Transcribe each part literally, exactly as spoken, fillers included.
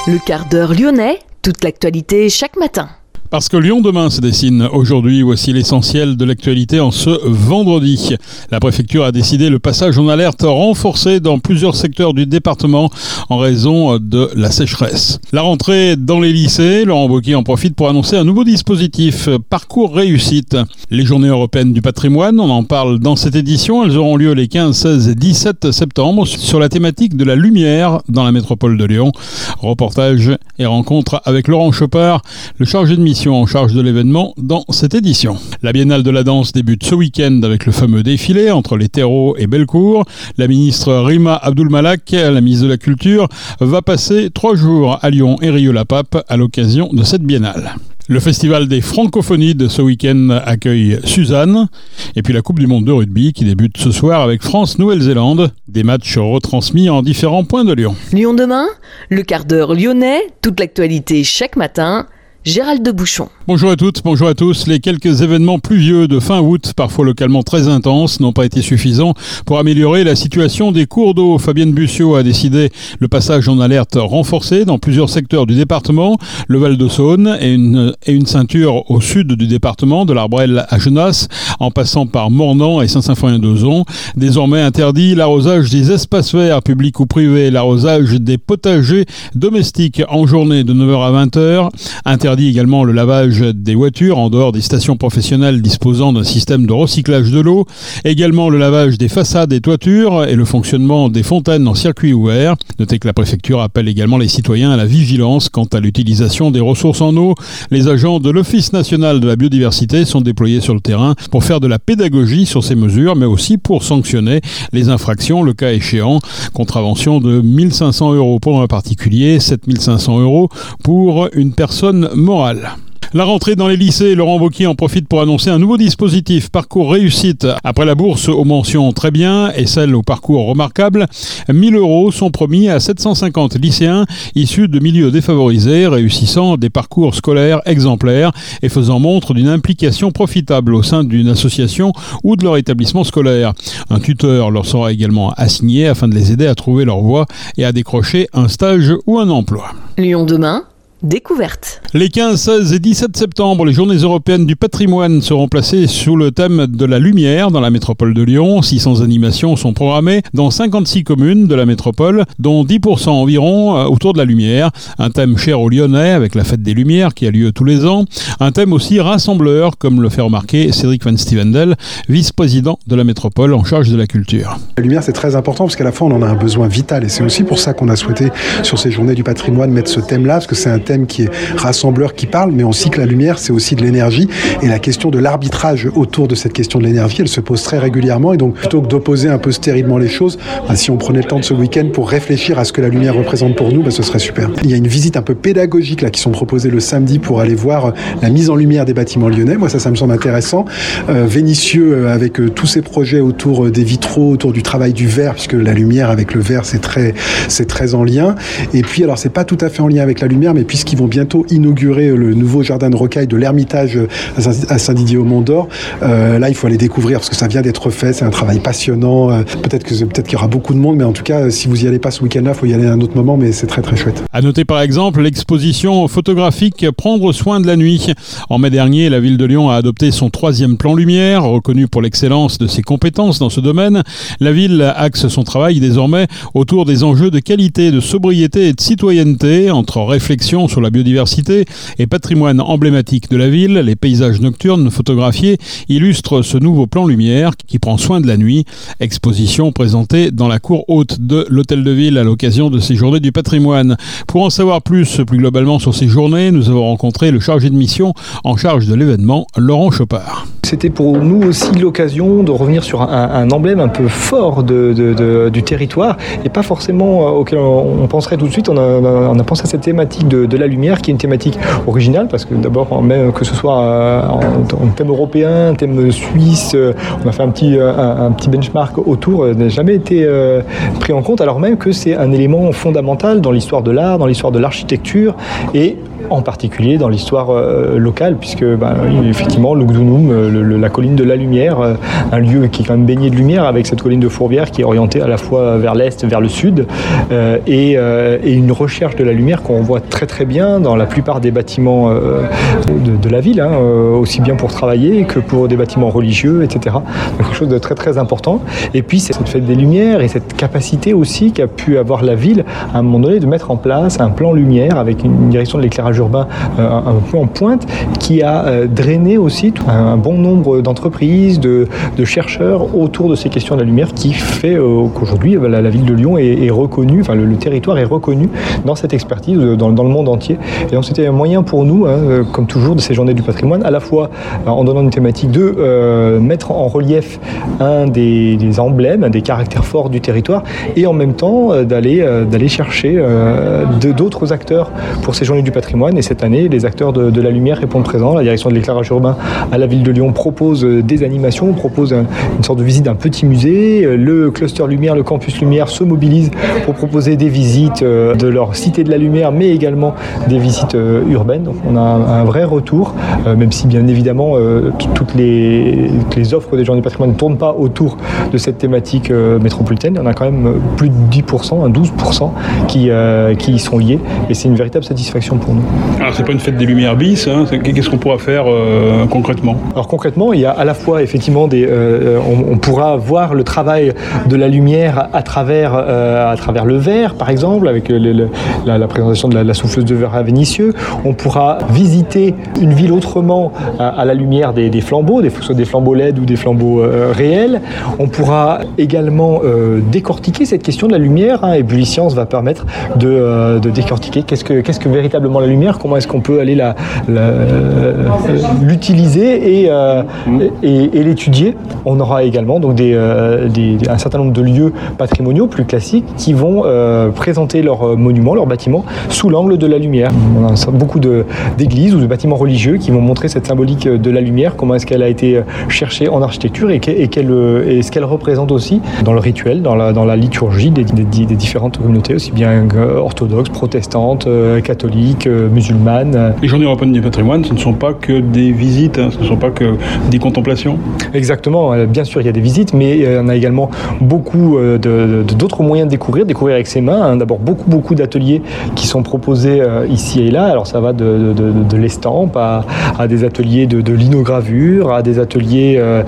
Le quart d'heure lyonnais, toute l'actualité chaque matin. Parce que Lyon demain se dessine aujourd'hui, voici l'essentiel de l'actualité en ce vendredi. La préfecture a décidé le passage en alerte renforcé dans plusieurs secteurs du département en raison de la sécheresse. La rentrée dans les lycées, Laurent Wauquiez en profite pour annoncer un nouveau dispositif, Parcours Réussite. Les journées européennes du patrimoine, on en parle dans cette édition, elles auront lieu les quinze, seize et dix-sept septembre sur la thématique de la lumière dans la métropole de Lyon. Reportage et rencontre avec Laurent Chopard, le chargé de mission en charge de l'événement dans cette édition. La Biennale de la danse débute ce week-end avec le fameux défilé entre les terreaux et Bellecour. La ministre Rima Abdul-Malak, la ministre de la Culture, va passer trois jours à Lyon et Rieux-la-Pape à l'occasion de cette biennale. Le festival des francophonies de ce week-end accueille Suzanne. Et puis la Coupe du monde de rugby qui débute ce soir avec France-Nouvelle-Zélande. Des matchs retransmis en différents points de Lyon. Lyon demain, le quart d'heure lyonnais, toute l'actualité chaque matin. Gérald de Bouchon. Bonjour à toutes, bonjour à tous. Les quelques événements pluvieux de fin août, parfois localement très intenses, n'ont pas été suffisants pour améliorer la situation des cours d'eau. Fabienne Bussiot a décidé le passage en alerte renforcé dans plusieurs secteurs du département, le Val-de-Saône et une, et une ceinture au sud du département, de l'Arbrelle à Genasse, en passant par Mornan et Saint-Symphorien-d'Ozon. Désormais interdit l'arrosage des espaces verts, publics ou privés, l'arrosage des potagers domestiques en journée de neuf heures à vingt heures. Interdit également le lavage des voitures en dehors des stations professionnelles disposant d'un système de recyclage de l'eau, également le lavage des façades et toitures et le fonctionnement des fontaines en circuit ouvert. Notez que la préfecture appelle également les citoyens à la vigilance quant à l'utilisation des ressources en eau. Les agents de l'Office national de la biodiversité sont déployés sur le terrain pour faire de la pédagogie sur ces mesures, mais aussi pour sanctionner les infractions, le cas échéant. Contravention de mille cinq cents euros pour un particulier, sept mille cinq cents euros pour une personne morale. La rentrée dans les lycées, Laurent Wauquiez en profite pour annoncer un nouveau dispositif, Parcours Réussite. Après la bourse aux mentions très bien et celle au parcours remarquable, mille euros sont promis à sept cent cinquante lycéens issus de milieux défavorisés, réussissant des parcours scolaires exemplaires et faisant montre d'une implication profitable au sein d'une association ou de leur établissement scolaire. Un tuteur leur sera également assigné afin de les aider à trouver leur voie et à décrocher un stage ou un emploi. Lyon demain. Découverte. Les quinze, seize et dix-sept septembre, les journées européennes du patrimoine seront placées sous le thème de la lumière dans la métropole de Lyon. six cents animations sont programmées dans cinquante-six communes de la métropole, dont dix pour cent environ autour de la lumière. Un thème cher aux Lyonnais avec la fête des Lumières qui a lieu tous les ans. Un thème aussi rassembleur, comme le fait remarquer Cédric Van Stevendel, vice-président de la métropole en charge de la culture. La lumière, c'est très important parce qu'à la fois, on en a un besoin vital et c'est aussi pour ça qu'on a souhaité, sur ces journées du patrimoine, mettre ce thème-là, parce que c'est un thème qui est rassembleur, qui parle, mais aussi que la lumière, c'est aussi de l'énergie. Et la question de l'arbitrage autour de cette question de l'énergie, elle se pose très régulièrement. Et donc, plutôt que d'opposer un peu stérilement les choses, bah, si on prenait le temps de ce week-end pour réfléchir à ce que la lumière représente pour nous, bah, ce serait super. Il y a une visite un peu pédagogique là qui sont proposées le samedi pour aller voir la mise en lumière des bâtiments lyonnais. Moi, ça, ça me semble intéressant. Euh, Vénitieux, euh, avec euh, tous ces projets autour euh, des vitraux, autour du travail du verre, puisque la lumière avec le verre, c'est très, c'est très en lien. Et puis, alors, c'est pas tout à fait en lien avec la lumière, mais puisqu'ils vont bientôt inaugurer le nouveau jardin de rocaille de l'Ermitage à Saint-Didier-au-Mont-d'Or. Euh, là, il faut aller découvrir parce que ça vient d'être fait. C'est un travail passionnant. Euh, peut-être que peut-être qu'il y aura beaucoup de monde, mais en tout cas, si vous y allez pas ce week-end-là, il faut y aller à un autre moment. Mais c'est très très chouette. À noter par exemple l'exposition photographique Prendre soin de la nuit. En mai dernier, la ville de Lyon a adopté son troisième plan lumière, reconnu pour l'excellence de ses compétences dans ce domaine. La ville axe son travail désormais autour des enjeux de qualité, de sobriété et de citoyenneté, entre réflexion sur la biodiversité et patrimoine emblématique de la ville. Les paysages nocturnes photographiés illustrent ce nouveau plan lumière qui prend soin de la nuit. Exposition présentée dans la cour haute de l'hôtel de ville à l'occasion de ces journées du patrimoine. Pour en savoir plus, plus globalement sur ces journées, nous avons rencontré le chargé de mission en charge de l'événement, Laurent Chopard. C'était pour nous aussi l'occasion de revenir sur un, un emblème un peu fort de, de, de, du territoire et pas forcément auquel on, on penserait tout de suite. On a, on a pensé à cette thématique de, de la lumière qui est une thématique originale parce que d'abord, même que ce soit en, en thème européen, thème suisse, on a fait un petit, un, un petit benchmark autour, n'a jamais été euh, pris en compte alors même que c'est un élément fondamental dans l'histoire de l'art, dans l'histoire de l'architecture et en particulier dans l'histoire euh, locale puisque ben, effectivement le Gdunum, le le, le, la colline de la Lumière, euh, un lieu qui est quand même baigné de lumière, avec cette colline de Fourvière qui est orientée à la fois vers l'est, vers le sud, euh, et, euh, et une recherche de la lumière qu'on voit très très bien dans la plupart des bâtiments euh, de, de la ville, hein, euh, aussi bien pour travailler que pour des bâtiments religieux, et cetera. Donc, quelque chose de très très important. Et puis c'est cette fête des Lumières et cette capacité aussi qu'a pu avoir la ville à un moment donné de mettre en place un plan lumière avec une direction de l'éclairage urbain euh, un, un peu en pointe qui a euh, drainé aussi tout, un, un bon nombre d'entreprises, de, de chercheurs autour de ces questions de la lumière, qui fait euh, qu'aujourd'hui la, la ville de Lyon est, est reconnue, enfin le, le territoire est reconnu dans cette expertise dans, dans le monde entier. Et donc c'était un moyen pour nous, hein, comme toujours, de ces journées du patrimoine, à la fois euh, en donnant une thématique de euh, mettre en relief un des, des emblèmes, un des caractères forts du territoire, et en même temps euh, d'aller, euh, d'aller chercher euh, de, d'autres acteurs pour ces journées du patrimoine. Et cette année, les acteurs de, de la lumière répondent présents. La direction de l'éclairage urbain à la ville de Lyon propose des animations, propose un, une sorte de visite d'un petit musée. Le cluster lumière, le campus lumière se mobilise pour proposer des visites euh, de leur cité de la lumière, mais également des visites euh, urbaines. Donc on a un, un vrai retour, euh, même si bien évidemment euh, t- toutes les, les offres des journées du patrimoine ne tournent pas autour de cette thématique euh, métropolitaine. On a quand même plus de dix pour cent, hein, douze pour cent qui, euh, qui y sont liés, et c'est une véritable satisfaction pour nous. Alors c'est pas une fête des Lumières bis, hein, qu'est-ce qu'on pourra faire euh, concrètement ? Alors concrètement, il y a à la fois effectivement des, euh, on, on pourra voir le travail de la lumière à travers, euh, à travers le verre, par exemple, avec le, le, la, la présentation de la, la souffleuse de verre à Vénissieux. On pourra visiter une ville autrement à, à la lumière des, des flambeaux, des, soit des flambeaux L E D ou des flambeaux euh, réels. On pourra également euh, décortiquer cette question de la lumière, hein, et Bully-Science va permettre de, euh, de décortiquer qu'est-ce que, qu'est-ce que véritablement la lumière, comment est-ce qu'on peut aller la, la, euh, l'utiliser et, euh, et, et l'étudier. On aura également donc des, euh, des, un certain nombre de lieux patrimoniaux plus classiques qui vont euh, présenter leurs monuments, leurs bâtiments sous l'angle de la lumière. On a beaucoup de, d'églises ou de bâtiments religieux qui vont montrer cette symbolique de la lumière, comment est-ce qu'elle a été cherchée en architecture et, que, et, qu'elle, et ce qu'elle représente aussi dans le rituel, dans la, dans la liturgie des, des, des différentes communautés, aussi bien orthodoxes, protestantes, catholiques, musulmanes. Les journées européennes du patrimoine, ce ne sont pas que des visites, hein, ce ne sont pas que des contemplations. Exactement, bien sûr il y a des visites, mais il y en a également beaucoup de, de, d'autres moyens de découvrir, découvrir avec ses mains. Hein. D'abord beaucoup beaucoup d'ateliers qui sont proposés euh, ici et là. Alors ça va de, de, de, de l'estampe à, à des ateliers de, de linogravure, à des ateliers euh,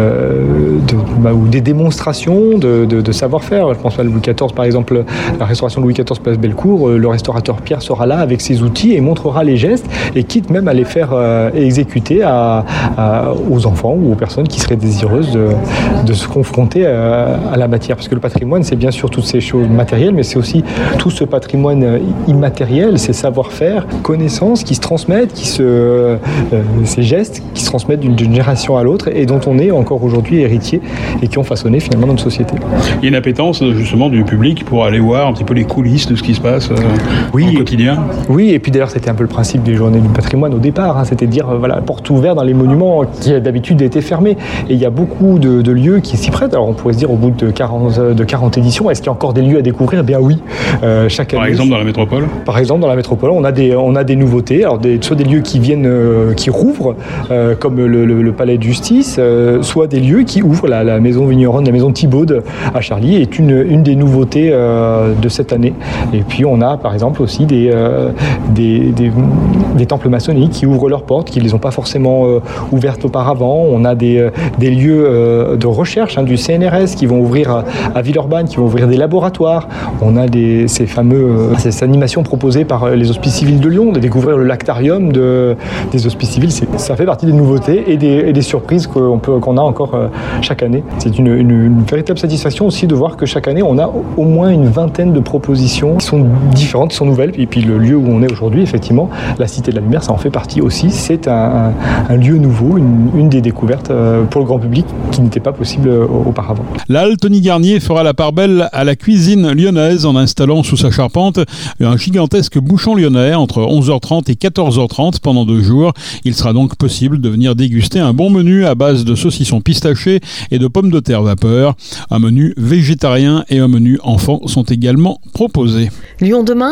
de, bah, ou des démonstrations de, de, de savoir-faire. Je pense à Louis quatorze par exemple, la restauration de Louis quatorze place Bellecour. Le restaurateur Pierre sera là avec ses outils et montrera les gestes, et quitte même à les faire euh, exécuter à, à, aux enfants ou aux personnes qui seraient désireuses de, de se confronter à, à la matière. Parce que le patrimoine, c'est bien sûr toutes ces choses matérielles, mais c'est aussi tout ce patrimoine immatériel, ces savoir-faire, connaissances qui se transmettent, qui se, euh, ces gestes qui se transmettent d'une, d'une génération à l'autre et dont on est encore aujourd'hui héritier et qui ont façonné finalement notre société. Il y a une appétence justement du public pour aller voir un petit peu les coulisses de ce qui se passe euh, oui, au quotidien. Oui, et puis d'ailleurs c'était un peu le principe des journées du patrimoine au départ, hein, c'était de dire euh, voilà, porte ouverte dans les monuments qui d'habitude étaient fermés. Et il y a beaucoup de, de lieux qui s'y prêtent. Alors on pourrait se dire au bout de quarante, de quarante éditions, est-ce qu'il y a encore des lieux à découvrir ? Eh bien oui. Euh, chaque Par année, exemple dans la métropole Par exemple dans la métropole, on a des, on a des nouveautés. Alors des, soit des lieux qui viennent, euh, qui rouvrent, euh, comme le, le, le palais de justice, euh, soit des lieux qui ouvrent. La, la maison vigneronne, la maison Thibaud à Charlie est une, une des nouveautés euh, de cette année. Et puis on a par exemple aussi des, euh, des, des, des temples maçonniques qui ouvrent leurs portes, qui ne les ont pas forcément euh, ouvertes auparavant. On a des, euh, des lieux euh, de recherche hein, du C N R S qui vont ouvrir à, à Villeurbanne, qui vont ouvrir des laboratoires. On a des, ces fameux euh, ces animations proposées par les Hospices civils de Lyon, de découvrir le lactarium de, des Hospices civils. C'est, ça fait partie des nouveautés et des, et des surprises qu'on, peut, qu'on a encore euh, chaque année. C'est une, une, une véritable satisfaction aussi de voir que chaque année, on a au moins une vingtaine de propositions qui sont différentes, qui sont nouvelles. Et puis le lieu où on est aujourd'hui, effectivement, la Cité de la Lumière, ça en fait partie aussi. C'est un, un, un lieu nouveau, une, une des découvertes euh, pour le grand public qui n'était pas possible euh, auparavant. La halle Tony Garnier fera la part belle à la cuisine lyonnaise en installant sous sa charpente un gigantesque bouchon lyonnais entre onze heures trente et quatorze heures trente pendant deux jours. Il sera donc possible de venir déguster un bon menu à base de saucissons pistachés et de pommes de terre vapeur. Un menu végétarien et un menu enfant sont également proposés. Lyon demain,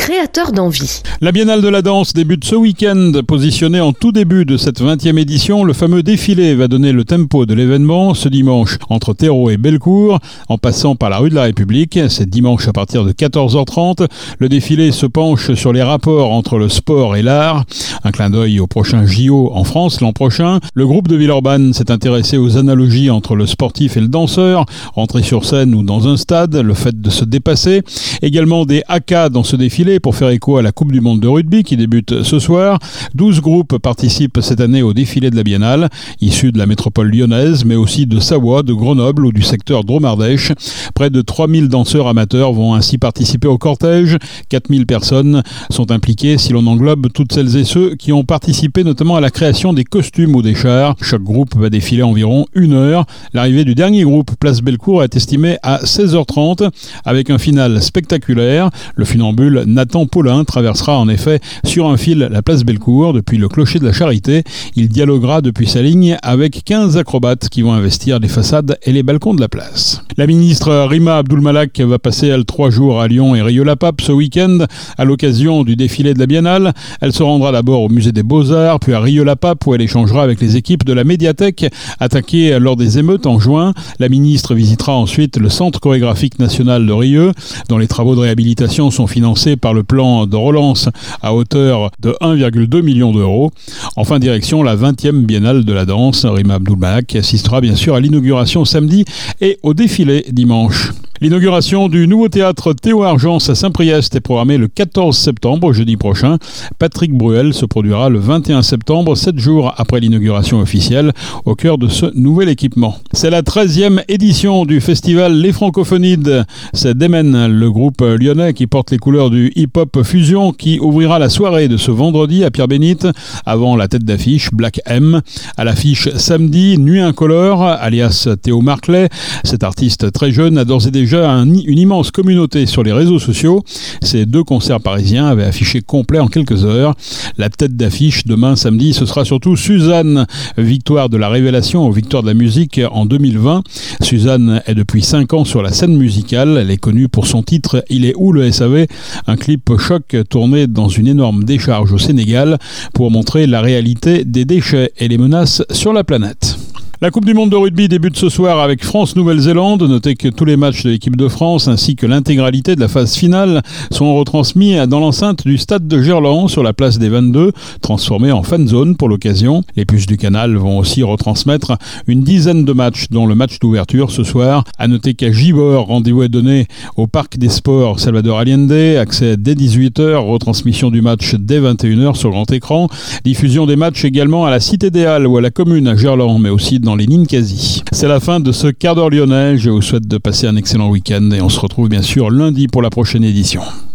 créateur d'envie. La Biennale de la danse débute ce week-end. Positionné en tout début de cette vingtième édition, le fameux défilé va donner le tempo de l'événement ce dimanche entre Terreau et Bellecour, en passant par la rue de la République. C'est dimanche à partir de quatorze heures trente. Le défilé se penche sur les rapports entre le sport et l'art. Un clin d'œil au prochain J O en France l'an prochain. Le groupe de Villeurbanne s'est intéressé aux analogies entre le sportif et le danseur, rentrer sur scène ou dans un stade, le fait de se dépasser. Également des haka dans ce défilé pour faire écho à la Coupe du Monde de rugby qui débute ce soir. douze groupes participent cette année au défilé de la Biennale, issus de la métropole lyonnaise, mais aussi de Savoie, de Grenoble ou du secteur Drôme-Ardèche. Près de trois mille danseurs amateurs vont ainsi participer au cortège. quatre mille personnes sont impliquées si l'on englobe toutes celles et ceux qui ont participé notamment à la création des costumes ou des chars. Chaque groupe va défiler environ une heure. L'arrivée du dernier groupe, Place Bellecour, est estimée à seize heures trente avec un final spectaculaire. Le funambule Nathan Paulin traversera en effet sur un fil la place Bellecour depuis le clocher de la Charité. Il dialoguera depuis sa ligne avec quinze acrobates qui vont investir les façades et les balcons de la place. La ministre Rima Abdul-Malak va passer elle trois jours à Lyon et Rieux-la-Pape ce week-end à l'occasion du défilé de la Biennale. Elle se rendra d'abord au musée des Beaux-Arts, puis à Rieux-la-Pape où elle échangera avec les équipes de la médiathèque attaquée lors des émeutes en juin. La ministre visitera ensuite le Centre chorégraphique national de Rieux, dont les travaux de réhabilitation sont financés par le plan de relance à hauteur de un virgule deux million d'euros. Enfin, direction la vingtième Biennale de la danse. Rima Abdul-Malak assistera bien sûr à l'inauguration samedi et au défilé dimanche. L'inauguration du nouveau théâtre Théo Argence à Saint-Priest est programmée le quatorze septembre, jeudi prochain. Patrick Bruel se produira le vingt et un septembre, sept jours après l'inauguration officielle, au cœur de ce nouvel équipement. C'est la treizième édition du festival Les Francophonides. C'est Demen, le groupe lyonnais qui porte les couleurs du hip-hop fusion, qui ouvrira la soirée de ce vendredi à Pierre-Bénite, avant la tête d'affiche Black M. À l'affiche samedi, Nuit Incolore, alias Théo Marclay. Cet artiste très jeune a d'ores et déjà Un, une immense communauté sur les réseaux sociaux. Ces deux concerts parisiens avaient affiché complet en quelques heures. La tête d'affiche demain samedi, ce sera surtout Suzanne, victoire de la révélation aux victoires de la musique en deux mille vingt. Suzanne est depuis cinq ans sur la scène musicale. Elle est connue pour son titre Il est où le S A V, un clip choc tourné dans une énorme décharge au Sénégal pour montrer la réalité des déchets et les menaces sur la planète. La Coupe du Monde de rugby débute ce soir avec France-Nouvelle-Zélande. Notez que tous les matchs de l'équipe de France ainsi que l'intégralité de la phase finale sont retransmis dans l'enceinte du stade de Gerland sur la place des vingt-deux, transformée en fan zone pour l'occasion. Les puces du canal vont aussi retransmettre une dizaine de matchs, dont le match d'ouverture ce soir. À noter qu'à Gibor, rendez-vous est donné au Parc des Sports Salvador Allende. Accès dès dix-huit heures, retransmission du match dès vingt et une heures sur grand écran. Diffusion des matchs également à la Cité des Halles ou à la commune à Gerland, mais aussi dans les Ninkasi. C'est la fin de ce quart d'heure lyonnais. Je vous souhaite de passer un excellent week-end et on se retrouve bien sûr lundi pour la prochaine édition.